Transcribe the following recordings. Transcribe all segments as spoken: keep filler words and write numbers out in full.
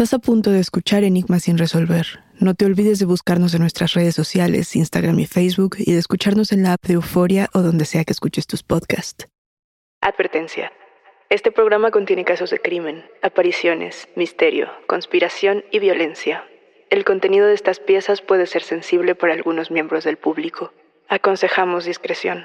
Estás a punto de escuchar Enigmas sin resolver. No te olvides de buscarnos en nuestras redes sociales, Instagram y Facebook, y de escucharnos en la app de Euforia o donde sea que escuches tus podcasts. Advertencia. Este programa contiene casos de crimen, apariciones, misterio, conspiración y violencia. El contenido de estas piezas puede ser sensible para algunos miembros del público. Aconsejamos discreción.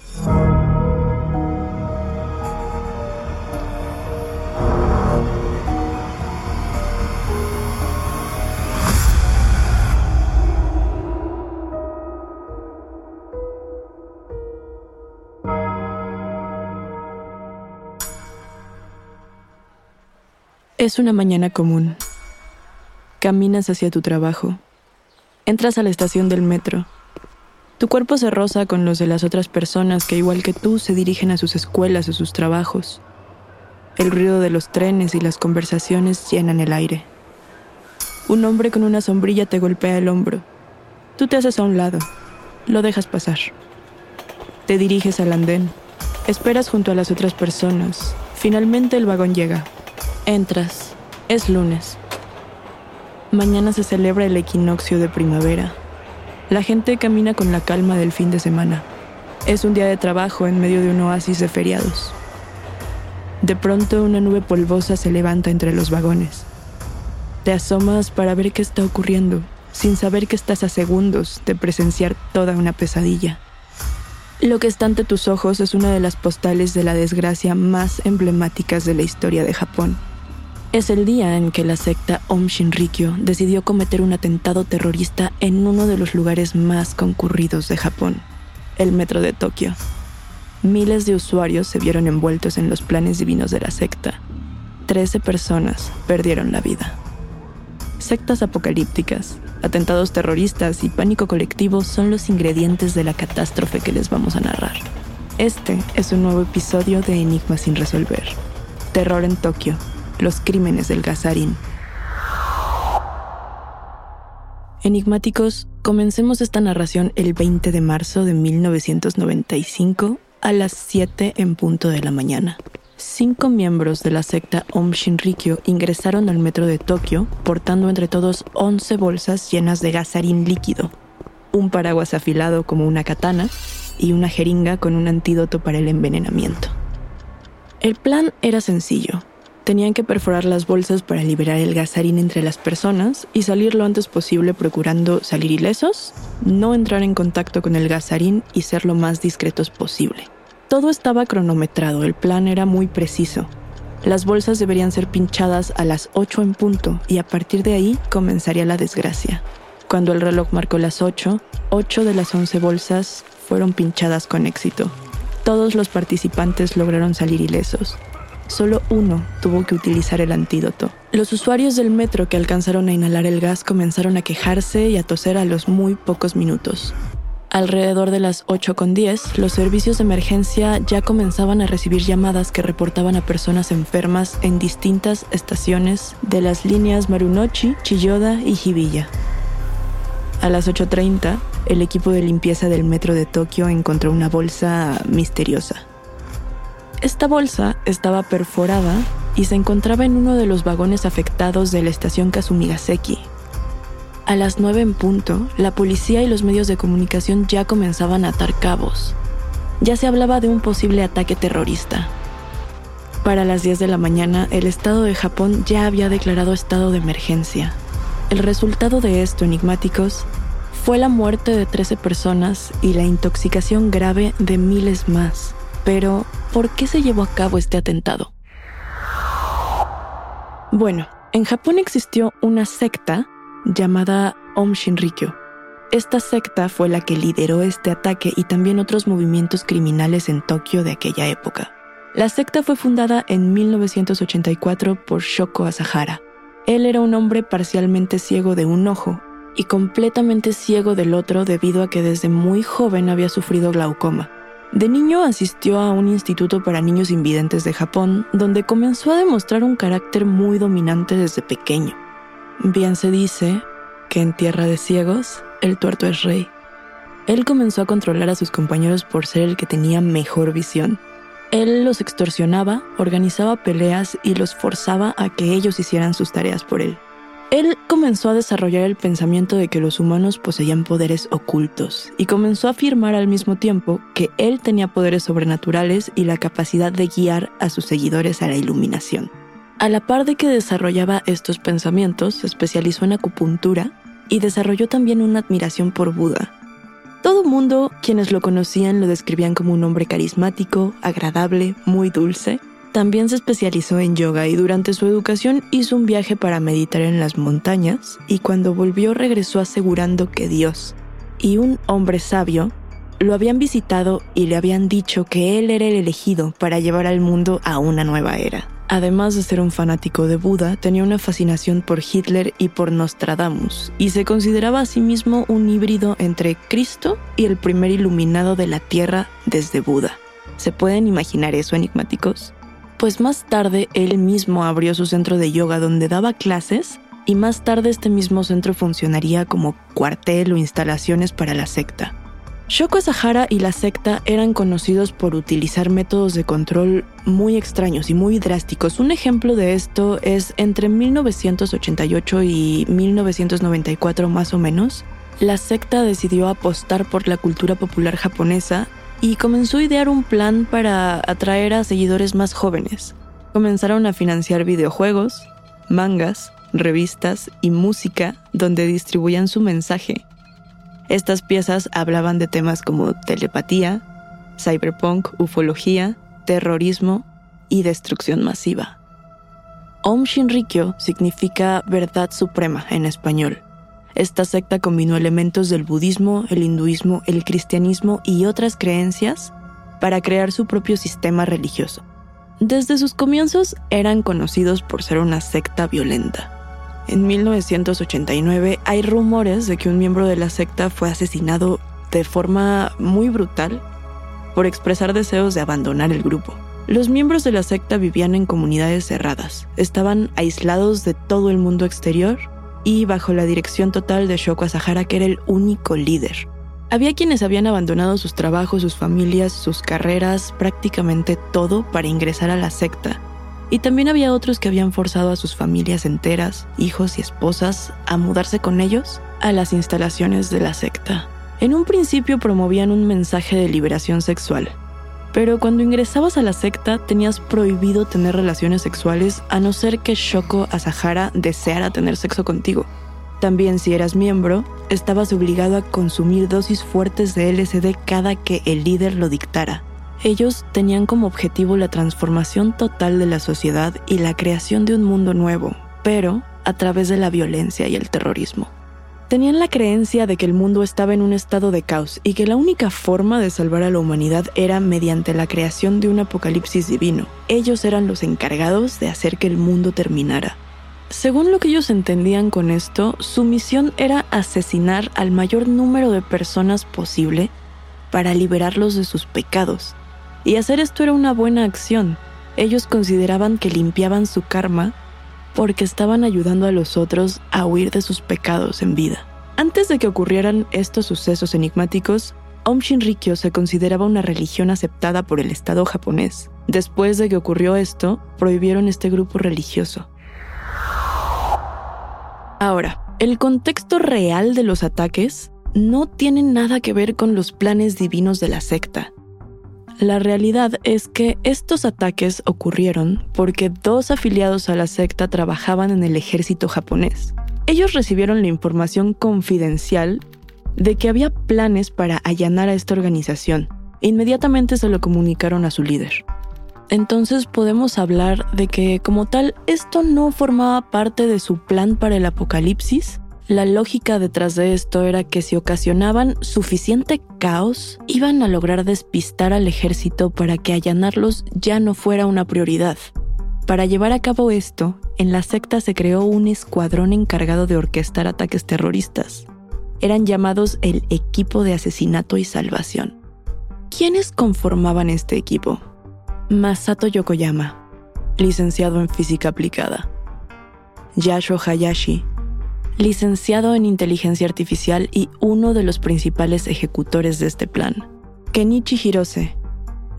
Es una mañana común. Caminas hacia tu trabajo. Entras a la estación del metro. Tu cuerpo se roza con los de las otras personas que, igual que tú, se dirigen a sus escuelas o sus trabajos. El ruido de los trenes y las conversaciones llenan el aire. Un hombre con una sombrilla te golpea el hombro. Tú te haces a un lado. Lo dejas pasar. Te diriges al andén. Esperas junto a las otras personas. Finalmente el vagón llega. Entras. Es lunes. Mañana se celebra el equinoccio de primavera. La gente camina con la calma del fin de semana. Es un día de trabajo en medio de un oasis de feriados. De pronto una nube polvosa se levanta entre los vagones. Te asomas para ver qué está ocurriendo, sin saber que estás a segundos de presenciar toda una pesadilla. Lo que está ante tus ojos es una de las postales de la desgracia más emblemáticas de la historia de Japón. Es el día en que la secta Aum Shinrikyo decidió cometer un atentado terrorista en uno de los lugares más concurridos de Japón, el metro de Tokio. Miles de usuarios se vieron envueltos en los planes divinos de la secta. Trece personas perdieron la vida. Sectas apocalípticas, atentados terroristas y pánico colectivo son los ingredientes de la catástrofe que les vamos a narrar. Este es un nuevo episodio de Enigmas sin resolver. Terror en Tokio. Los crímenes del gas sarin. Enigmáticos, comencemos esta narración el veinte de marzo de mil novecientos noventa y cinco a las siete en punto de la mañana. Cinco miembros de la secta Aum Shinrikyo ingresaron al metro de Tokio portando entre todos once bolsas llenas de gas sarin líquido, un paraguas afilado como una katana y una jeringa con un antídoto para el envenenamiento. El plan era sencillo. Tenían que perforar las bolsas para liberar el gas sarin entre las personas y salir lo antes posible procurando salir ilesos, no entrar en contacto con el gas sarin y ser lo más discretos posible. Todo estaba cronometrado, el plan era muy preciso. Las bolsas deberían ser pinchadas a las ocho en punto y a partir de ahí comenzaría la desgracia. Cuando el reloj marcó las ocho, ocho de las once bolsas fueron pinchadas con éxito. Todos los participantes lograron salir ilesos. Solo uno tuvo que utilizar el antídoto. Los usuarios del metro que alcanzaron a inhalar el gas comenzaron a quejarse y a toser a los muy pocos minutos. Alrededor de las ocho con diez, los servicios de emergencia ya comenzaban a recibir llamadas que reportaban a personas enfermas en distintas estaciones de las líneas Marunouchi, Chiyoda y Hibiya. A las ocho treinta, el equipo de limpieza del metro de Tokio encontró una bolsa misteriosa. Esta bolsa estaba perforada y se encontraba en uno de los vagones afectados de la estación Kasumigaseki. A las nueve en punto, la policía y los medios de comunicación ya comenzaban a atar cabos. Ya se hablaba de un posible ataque terrorista. Para las diez de la mañana, el Estado de Japón ya había declarado estado de emergencia. El resultado de esto, enigmáticos, fue la muerte de trece personas y la intoxicación grave de miles más. Pero, ¿por qué se llevó a cabo este atentado? Bueno, en Japón existió una secta llamada Aum Shinrikyo. Esta secta fue la que lideró este ataque y también otros movimientos criminales en Tokio de aquella época. La secta fue fundada en mil novecientos ochenta y cuatro por Shoko Asahara. Él era un hombre parcialmente ciego de un ojo y completamente ciego del otro debido a que desde muy joven había sufrido glaucoma. De niño asistió a un instituto para niños invidentes de Japón, donde comenzó a demostrar un carácter muy dominante desde pequeño. Bien se dice que en tierra de ciegos, el tuerto es rey. Él comenzó a controlar a sus compañeros por ser el que tenía mejor visión. Él los extorsionaba, organizaba peleas y los forzaba a que ellos hicieran sus tareas por él. Él comenzó a desarrollar el pensamiento de que los humanos poseían poderes ocultos y comenzó a afirmar al mismo tiempo que él tenía poderes sobrenaturales y la capacidad de guiar a sus seguidores a la iluminación. A la par de que desarrollaba estos pensamientos, se especializó en acupuntura y desarrolló también una admiración por Buda. Todo mundo, quienes lo conocían, lo describían como un hombre carismático, agradable, muy dulce. También se especializó en yoga y durante su educación hizo un viaje para meditar en las montañas y cuando volvió regresó asegurando que Dios y un hombre sabio lo habían visitado y le habían dicho que él era el elegido para llevar al mundo a una nueva era. Además de ser un fanático de Buda, tenía una fascinación por Hitler y por Nostradamus y se consideraba a sí mismo un híbrido entre Cristo y el primer iluminado de la Tierra desde Buda. ¿Se pueden imaginar eso, enigmáticos? Pues más tarde él mismo abrió su centro de yoga donde daba clases y más tarde este mismo centro funcionaría como cuartel o instalaciones para la secta. Shoko Asahara y la secta eran conocidos por utilizar métodos de control muy extraños y muy drásticos. Un ejemplo de esto es entre mil novecientos ochenta y ocho y mil novecientos noventa y cuatro más o menos, la secta decidió apostar por la cultura popular japonesa y comenzó a idear un plan para atraer a seguidores más jóvenes. Comenzaron a financiar videojuegos, mangas, revistas y música donde distribuían su mensaje. Estas piezas hablaban de temas como telepatía, cyberpunk, ufología, terrorismo y destrucción masiva. Aum Shinrikyo significa verdad suprema en español. Esta secta combinó elementos del budismo, el hinduismo, el cristianismo y otras creencias para crear su propio sistema religioso. Desde sus comienzos eran conocidos por ser una secta violenta. En mil novecientos ochenta y nueve hay rumores de que un miembro de la secta fue asesinado de forma muy brutal por expresar deseos de abandonar el grupo. Los miembros de la secta vivían en comunidades cerradas, estaban aislados de todo el mundo exterior y bajo la dirección total de Shoko Asahara, que era el único líder. Había quienes habían abandonado sus trabajos, sus familias, sus carreras, prácticamente todo para ingresar a la secta. Y también había otros que habían forzado a sus familias enteras, hijos y esposas, a mudarse con ellos a las instalaciones de la secta. En un principio promovían un mensaje de liberación sexual, pero cuando ingresabas a la secta tenías prohibido tener relaciones sexuales a no ser que Shoko Asahara deseara tener sexo contigo. También, si eras miembro, estabas obligado a consumir dosis fuertes de L S D cada que el líder lo dictara. Ellos tenían como objetivo la transformación total de la sociedad y la creación de un mundo nuevo, pero a través de la violencia y el terrorismo. Tenían la creencia de que el mundo estaba en un estado de caos y que la única forma de salvar a la humanidad era mediante la creación de un apocalipsis divino. Ellos eran los encargados de hacer que el mundo terminara. Según lo que ellos entendían con esto, su misión era asesinar al mayor número de personas posible para liberarlos de sus pecados. Y hacer esto era una buena acción. Ellos consideraban que limpiaban su karma porque estaban ayudando a los otros a huir de sus pecados en vida. Antes de que ocurrieran estos sucesos enigmáticos, Aum Shinrikyo se consideraba una religión aceptada por el Estado japonés. Después de que ocurrió esto, prohibieron este grupo religioso. Ahora, el contexto real de los ataques no tiene nada que ver con los planes divinos de la secta. La realidad es que estos ataques ocurrieron porque dos afiliados a la secta trabajaban en el ejército japonés. Ellos recibieron la información confidencial de que había planes para allanar a esta organización. Inmediatamente se lo comunicaron a su líder. Entonces podemos hablar de que, como tal, esto no formaba parte de su plan para el apocalipsis. La lógica detrás de esto era que si ocasionaban suficiente caos, iban a lograr despistar al ejército para que allanarlos ya no fuera una prioridad. Para llevar a cabo esto, en la secta se creó un escuadrón encargado de orquestar ataques terroristas. Eran llamados el Equipo de Asesinato y Salvación. ¿Quiénes conformaban este equipo? Masato Yokoyama, licenciado en Física Aplicada. Yasuo Hayashi, licenciado en Inteligencia Artificial y uno de los principales ejecutores de este plan. Kenichi Hirose,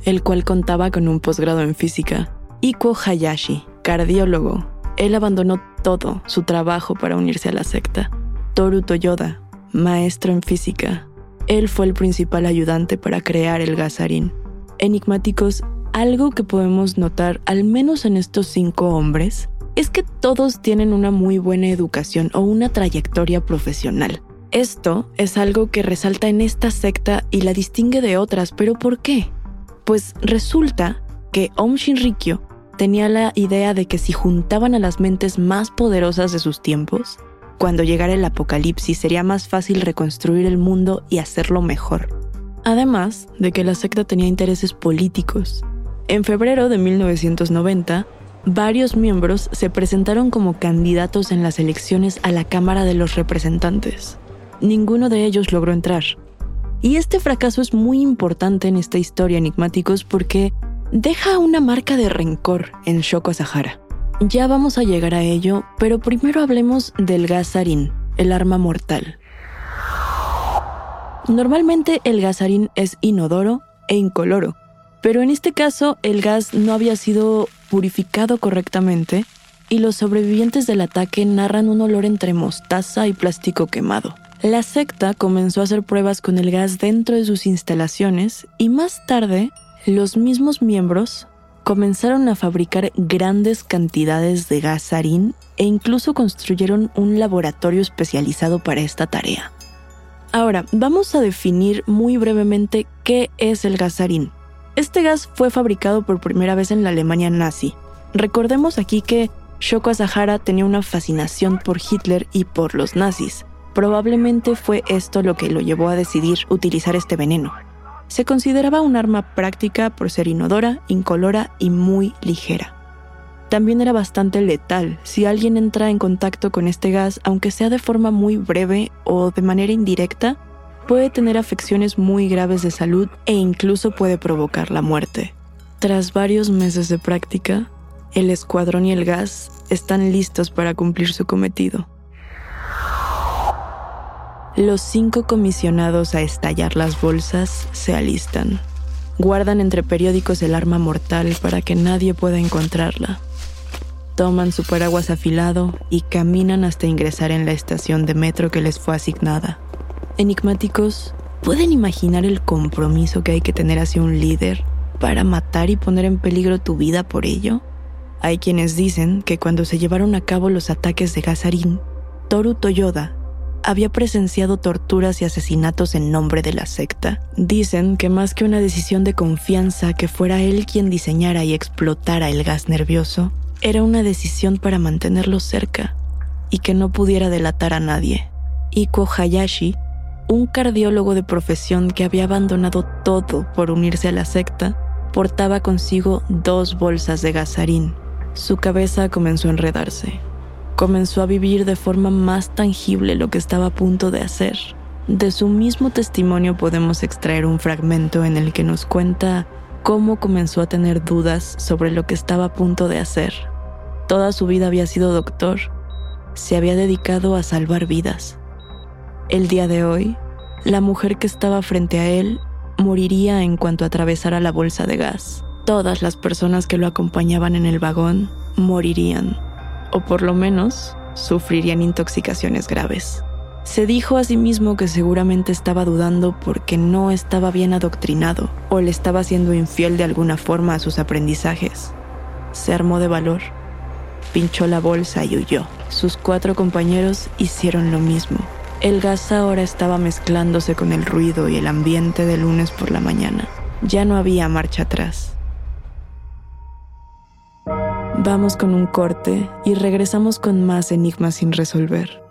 el cual contaba con un posgrado en física. Ikuo Hayashi, cardiólogo. Él abandonó todo su trabajo para unirse a la secta. Toru Toyoda, maestro en física. Él fue el principal ayudante para crear el gas sarín. Enigmáticos, algo que podemos notar, al menos en estos cinco hombres, es que todos tienen una muy buena educación o una trayectoria profesional. Esto es algo que resalta en esta secta y la distingue de otras, ¿pero por qué? Pues resulta que Aum Shinrikyo tenía la idea de que si juntaban a las mentes más poderosas de sus tiempos, cuando llegara el apocalipsis sería más fácil reconstruir el mundo y hacerlo mejor. Además de que la secta tenía intereses políticos. En febrero de mil novecientos noventa, varios miembros se presentaron como candidatos en las elecciones a la Cámara de los Representantes. Ninguno de ellos logró entrar. Y este fracaso es muy importante en esta historia, enigmáticos, porque deja una marca de rencor en Shoko Asahara. Ya vamos a llegar a ello, pero primero hablemos del gas sarín, el arma mortal. Normalmente el gas sarín es inodoro e incoloro, pero en este caso el gas no había sido purificado correctamente y los sobrevivientes del ataque narran un olor entre mostaza y plástico quemado. La secta comenzó a hacer pruebas con el gas dentro de sus instalaciones y más tarde los mismos miembros comenzaron a fabricar grandes cantidades de gas sarín e incluso construyeron un laboratorio especializado para esta tarea. Ahora, vamos a definir muy brevemente qué es el gas sarín. Este gas fue fabricado por primera vez en la Alemania nazi. Recordemos aquí que Shoko Asahara tenía una fascinación por Hitler y por los nazis. Probablemente fue esto lo que lo llevó a decidir utilizar este veneno. Se consideraba un arma práctica por ser inodora, incolora y muy ligera. También era bastante letal. Si alguien entra en contacto con este gas, aunque sea de forma muy breve o de manera indirecta, puede tener afecciones muy graves de salud e incluso puede provocar la muerte. Tras varios meses de práctica, el escuadrón y el gas están listos para cumplir su cometido. Los cinco comisionados a estallar las bolsas se alistan. Guardan entre periódicos el arma mortal para que nadie pueda encontrarla. Toman su paraguas afilado y caminan hasta ingresar en la estación de metro que les fue asignada. Enigmáticos, ¿pueden imaginar el compromiso que hay que tener hacia un líder para matar y poner en peligro tu vida por ello? Hay quienes dicen que cuando se llevaron a cabo los ataques de gas sarín, Toru Toyoda había presenciado torturas y asesinatos en nombre de la secta. Dicen que más que una decisión de confianza que fuera él quien diseñara y explotara el gas nervioso, era una decisión para mantenerlo cerca y que no pudiera delatar a nadie. Ikuo Hayashi, un cardiólogo de profesión que había abandonado todo por unirse a la secta, portaba consigo dos bolsas de gas sarín. Su cabeza comenzó a enredarse. Comenzó a vivir de forma más tangible lo que estaba a punto de hacer. De su mismo testimonio podemos extraer un fragmento en el que nos cuenta cómo comenzó a tener dudas sobre lo que estaba a punto de hacer. Toda su vida había sido doctor. Se había dedicado a salvar vidas. El día de hoy, la mujer que estaba frente a él moriría en cuanto atravesara la bolsa de gas. Todas las personas que lo acompañaban en el vagón morirían. O por lo menos, sufrirían intoxicaciones graves. Se dijo a sí mismo que seguramente estaba dudando porque no estaba bien adoctrinado o le estaba siendo infiel de alguna forma a sus aprendizajes. Se armó de valor, pinchó la bolsa y huyó. Sus cuatro compañeros hicieron lo mismo. El gas ahora estaba mezclándose con el ruido y el ambiente de lunes por la mañana. Ya no había marcha atrás. Vamos con un corte y regresamos con más enigmas sin resolver.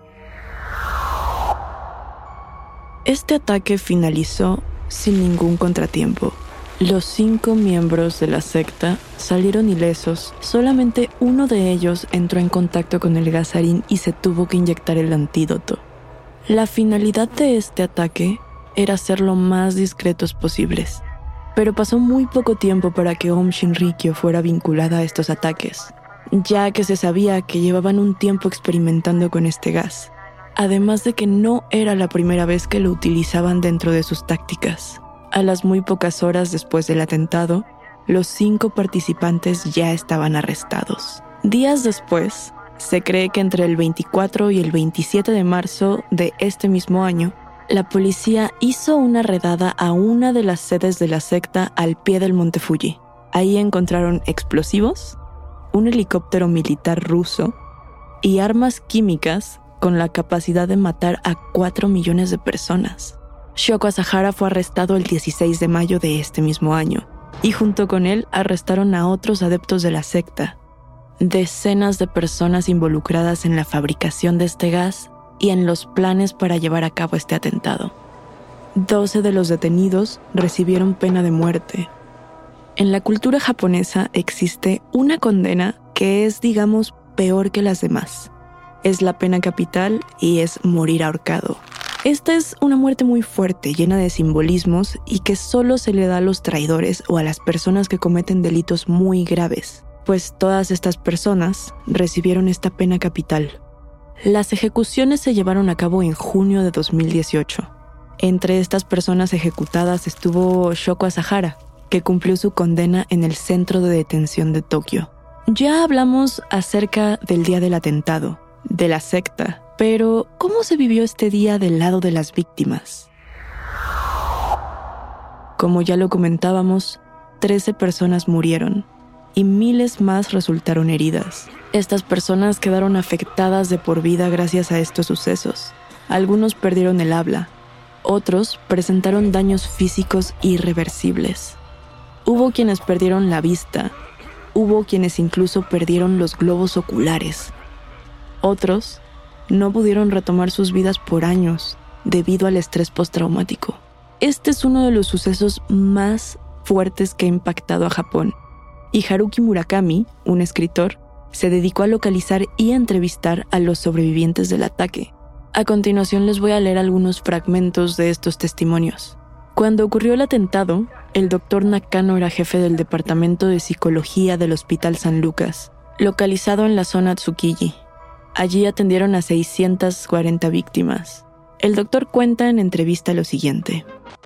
Este ataque finalizó sin ningún contratiempo. Los cinco miembros de la secta salieron ilesos. Solamente uno de ellos entró en contacto con el gas sarín y se tuvo que inyectar el antídoto. La finalidad de este ataque era ser lo más discretos posibles. Pero pasó muy poco tiempo para que Aum Shinrikyo fuera vinculada a estos ataques, ya que se sabía que llevaban un tiempo experimentando con este gas, además de que no era la primera vez que lo utilizaban dentro de sus tácticas. A las muy pocas horas después del atentado, los cinco participantes ya estaban arrestados. Días después, se cree que entre el veinticuatro y el veintisiete de marzo de este mismo año, la policía hizo una redada a una de las sedes de la secta al pie del Monte Fuji. Ahí encontraron explosivos, un helicóptero militar ruso y armas químicas con la capacidad de matar a cuatro millones de personas. Shoko Asahara fue arrestado el dieciséis de mayo de este mismo año, y junto con él arrestaron a otros adeptos de la secta. Decenas de personas involucradas en la fabricación de este gas y en los planes para llevar a cabo este atentado. Doce de los detenidos recibieron pena de muerte. En la cultura japonesa existe una condena que es, digamos, peor que las demás. Es la pena capital y es morir ahorcado. Esta es una muerte muy fuerte, llena de simbolismos y que solo se le da a los traidores o a las personas que cometen delitos muy graves, pues todas estas personas recibieron esta pena capital. Las ejecuciones se llevaron a cabo en junio de dos mil dieciocho. Entre estas personas ejecutadas estuvo Shoko Asahara, que cumplió su condena en el centro de detención de Tokio. Ya hablamos acerca del día del atentado, de la secta, pero ¿cómo se vivió este día del lado de las víctimas? Como ya lo comentábamos, trece personas murieron y miles más resultaron heridas. Estas personas quedaron afectadas de por vida gracias a estos sucesos. Algunos perdieron el habla, otros presentaron daños físicos irreversibles. Hubo quienes perdieron la vista, hubo quienes incluso perdieron los globos oculares. Otros no pudieron retomar sus vidas por años debido al estrés postraumático. Este es uno de los sucesos más fuertes que ha impactado a Japón. Y Haruki Murakami, un escritor, se dedicó a localizar y a entrevistar a los sobrevivientes del ataque. A continuación les voy a leer algunos fragmentos de estos testimonios. Cuando ocurrió el atentado, el doctor Nakano era jefe del departamento de psicología del Hospital San Lucas, localizado en la zona Tsukiji. Allí atendieron a seiscientas cuarenta víctimas. El doctor cuenta en entrevista lo siguiente.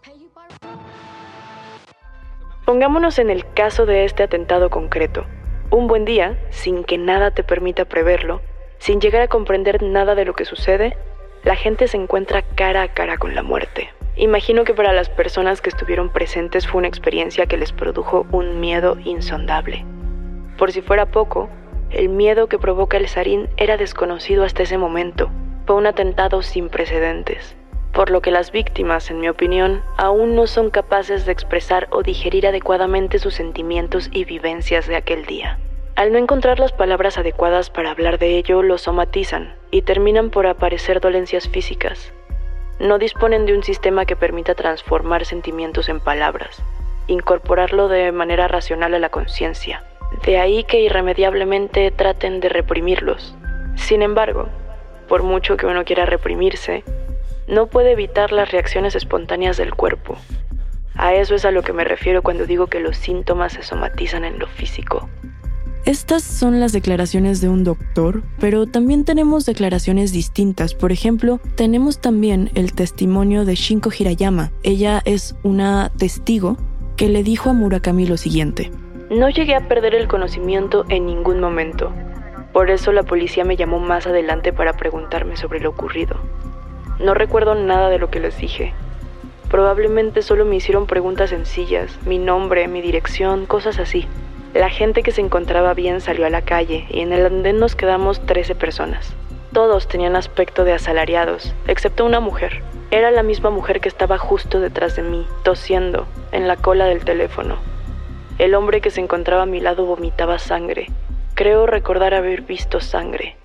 Pongámonos en el caso de este atentado concreto. Un buen día, sin que nada te permita preverlo, sin llegar a comprender nada de lo que sucede, la gente se encuentra cara a cara con la muerte. Imagino que para las personas que estuvieron presentes fue una experiencia que les produjo un miedo insondable. Por si fuera poco, el miedo que provoca el sarín era desconocido hasta ese momento. Fue un atentado sin precedentes, por lo que las víctimas, en mi opinión, aún no son capaces de expresar o digerir adecuadamente sus sentimientos y vivencias de aquel día. Al no encontrar las palabras adecuadas para hablar de ello, lo somatizan y terminan por aparecer dolencias físicas. No disponen de un sistema que permita transformar sentimientos en palabras, incorporarlo de manera racional a la conciencia. De ahí que irremediablemente traten de reprimirlos. Sin embargo, por mucho que uno quiera reprimirse, no puede evitar las reacciones espontáneas del cuerpo. A eso es a lo que me refiero cuando digo que los síntomas se somatizan en lo físico. Estas son las declaraciones de un doctor, pero también tenemos declaraciones distintas. Por ejemplo, tenemos también el testimonio de Shinko Hirayama. Ella es una testigo que le dijo a Murakami lo siguiente. No llegué a perder el conocimiento en ningún momento. Por eso la policía me llamó más adelante para preguntarme sobre lo ocurrido. No recuerdo nada de lo que les dije. Probablemente solo me hicieron preguntas sencillas, mi nombre, mi dirección, cosas así. La gente que se encontraba bien salió a la calle y en el andén nos quedamos trece personas. Todos tenían aspecto de asalariados, excepto una mujer. Era la misma mujer que estaba justo detrás de mí, tosiendo, en la cola del teléfono. El hombre que se encontraba a mi lado vomitaba sangre. Creo recordar haber visto sangre.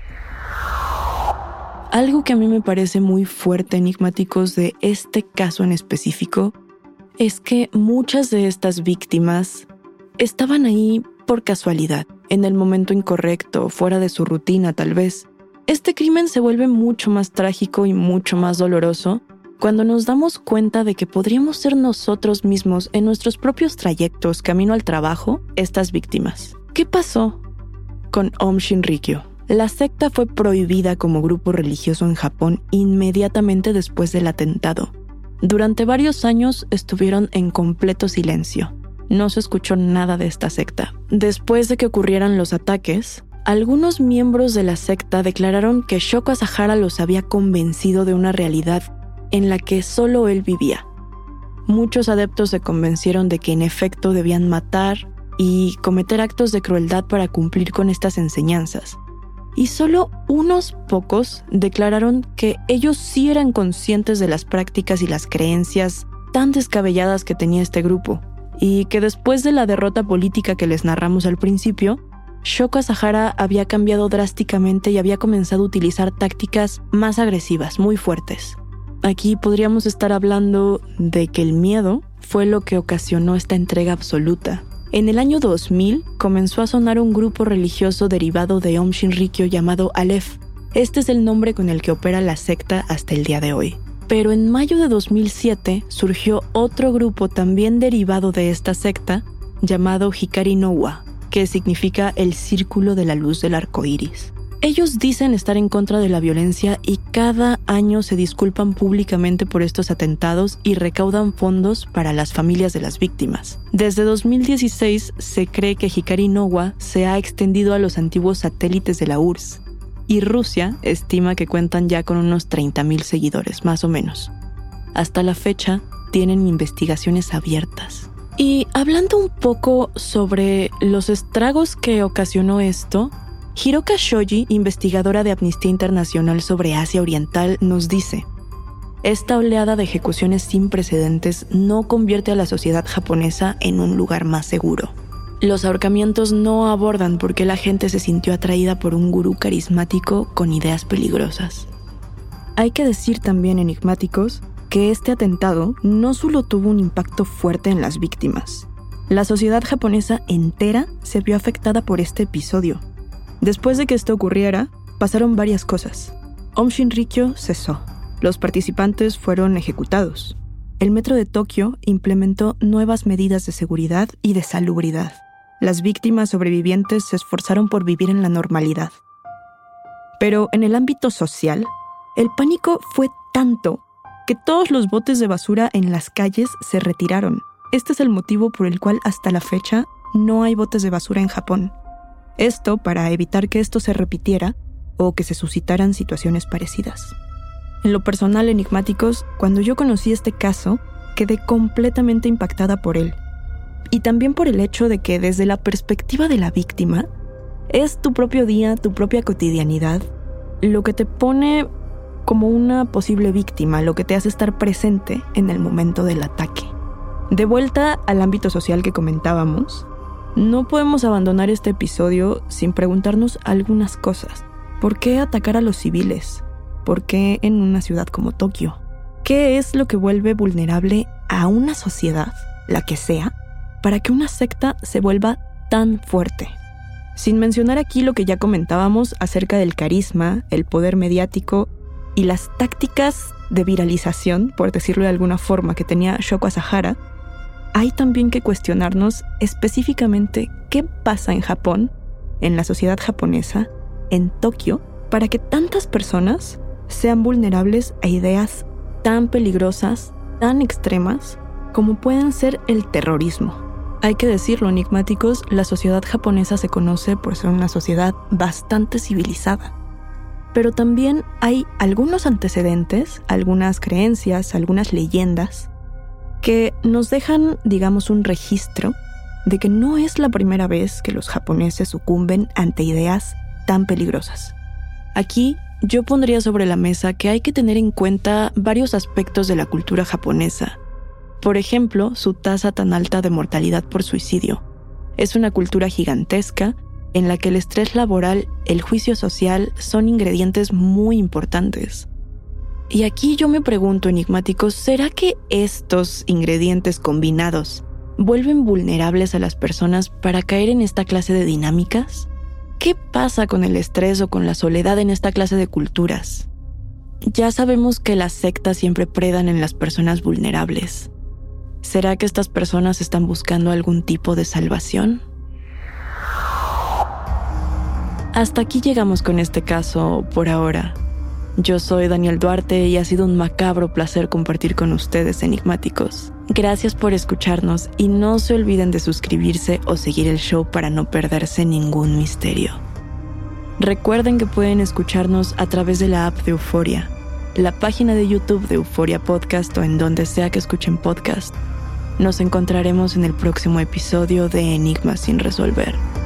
Algo que a mí me parece muy fuerte, enigmáticos de este caso en específico, es que muchas de estas víctimas estaban ahí por casualidad, en el momento incorrecto, fuera de su rutina tal vez. Este crimen se vuelve mucho más trágico y mucho más doloroso cuando nos damos cuenta de que podríamos ser nosotros mismos en nuestros propios trayectos camino al trabajo estas víctimas. ¿Qué pasó con Aum Shinrikyo? La secta fue prohibida como grupo religioso en Japón inmediatamente después del atentado. Durante varios años estuvieron en completo silencio. No se escuchó nada de esta secta. Después de que ocurrieran los ataques, algunos miembros de la secta declararon que Shoko Asahara los había convencido de una realidad en la que solo él vivía. Muchos adeptos se convencieron de que en efecto debían matar y cometer actos de crueldad para cumplir con estas enseñanzas. Y solo unos pocos declararon que ellos sí eran conscientes de las prácticas y las creencias tan descabelladas que tenía este grupo, y que después de la derrota política que les narramos al principio, Shoko Asahara había cambiado drásticamente y había comenzado a utilizar tácticas más agresivas, muy fuertes. Aquí podríamos estar hablando de que el miedo fue lo que ocasionó esta entrega absoluta. En el año dos mil comenzó a sonar un grupo religioso derivado de Aum Shinrikyo llamado Aleph. Este es el nombre con el que opera la secta hasta el día de hoy. Pero en mayo de dos mil siete surgió otro grupo también derivado de esta secta llamado Hikari no Wa, que significa el círculo de la luz del arco iris. Ellos dicen estar en contra de la violencia y cada año se disculpan públicamente por estos atentados y recaudan fondos para las familias de las víctimas. Desde dos mil dieciséis se cree que Hikari no Wa se ha extendido a los antiguos satélites de la U R S S y Rusia estima que cuentan ya con unos treinta mil seguidores, más o menos. Hasta la fecha tienen investigaciones abiertas. Y hablando un poco sobre los estragos que ocasionó esto, Hiroka Shoji, investigadora de Amnistía Internacional sobre Asia Oriental, nos dice: esta oleada de ejecuciones sin precedentes no convierte a la sociedad japonesa en un lugar más seguro. Los ahorcamientos no abordan porque la gente se sintió atraída por un gurú carismático con ideas peligrosas. Hay que decir también, enigmáticos, que este atentado no solo tuvo un impacto fuerte en las víctimas. La sociedad japonesa entera se vio afectada por este episodio. Después de que esto ocurriera, pasaron varias cosas. Aum Shinrikyo cesó. Los participantes fueron ejecutados. El metro de Tokio implementó nuevas medidas de seguridad y de salubridad. Las víctimas sobrevivientes se esforzaron por vivir en la normalidad. Pero en el ámbito social, el pánico fue tanto que todos los botes de basura en las calles se retiraron. Este es el motivo por el cual hasta la fecha no hay botes de basura en Japón. Esto para evitar que esto se repitiera o que se suscitaran situaciones parecidas. En lo personal, enigmáticos, cuando yo conocí este caso, quedé completamente impactada por él. Y también por el hecho de que desde la perspectiva de la víctima, es tu propio día, tu propia cotidianidad, lo que te pone como una posible víctima, lo que te hace estar presente en el momento del ataque. De vuelta al ámbito social que comentábamos, no podemos abandonar este episodio sin preguntarnos algunas cosas. ¿Por qué atacar a los civiles? ¿Por qué en una ciudad como Tokio? ¿Qué es lo que vuelve vulnerable a una sociedad, la que sea, para que una secta se vuelva tan fuerte? Sin mencionar aquí lo que ya comentábamos acerca del carisma, el poder mediático y las tácticas de viralización, por decirlo de alguna forma, que tenía Shoko Asahara, hay también que cuestionarnos específicamente qué pasa en Japón, en la sociedad japonesa, en Tokio, para que tantas personas sean vulnerables a ideas tan peligrosas, tan extremas, como pueden ser el terrorismo. Hay que decirlo, enigmáticos, la sociedad japonesa se conoce por ser una sociedad bastante civilizada. Pero también hay algunos antecedentes, algunas creencias, algunas leyendas, que nos dejan, digamos, un registro de que no es la primera vez que los japoneses sucumben ante ideas tan peligrosas. Aquí yo pondría sobre la mesa que hay que tener en cuenta varios aspectos de la cultura japonesa. Por ejemplo, su tasa tan alta de mortalidad por suicidio. Es una cultura gigantesca en la que el estrés laboral, el juicio social son ingredientes muy importantes. Y aquí yo me pregunto, enigmáticos, ¿será que estos ingredientes combinados vuelven vulnerables a las personas para caer en esta clase de dinámicas? ¿Qué pasa con el estrés o con la soledad en esta clase de culturas? Ya sabemos que las sectas siempre predan en las personas vulnerables. ¿Será que estas personas están buscando algún tipo de salvación? Hasta aquí llegamos con este caso por ahora. Yo soy Daniel Duarte y ha sido un macabro placer compartir con ustedes, enigmáticos. Gracias por escucharnos y no se olviden de suscribirse o seguir el show para no perderse ningún misterio. Recuerden que pueden escucharnos a través de la app de Euforia, la página de YouTube de Euforia Podcast o en donde sea que escuchen podcast. Nos encontraremos en el próximo episodio de Enigmas sin resolver.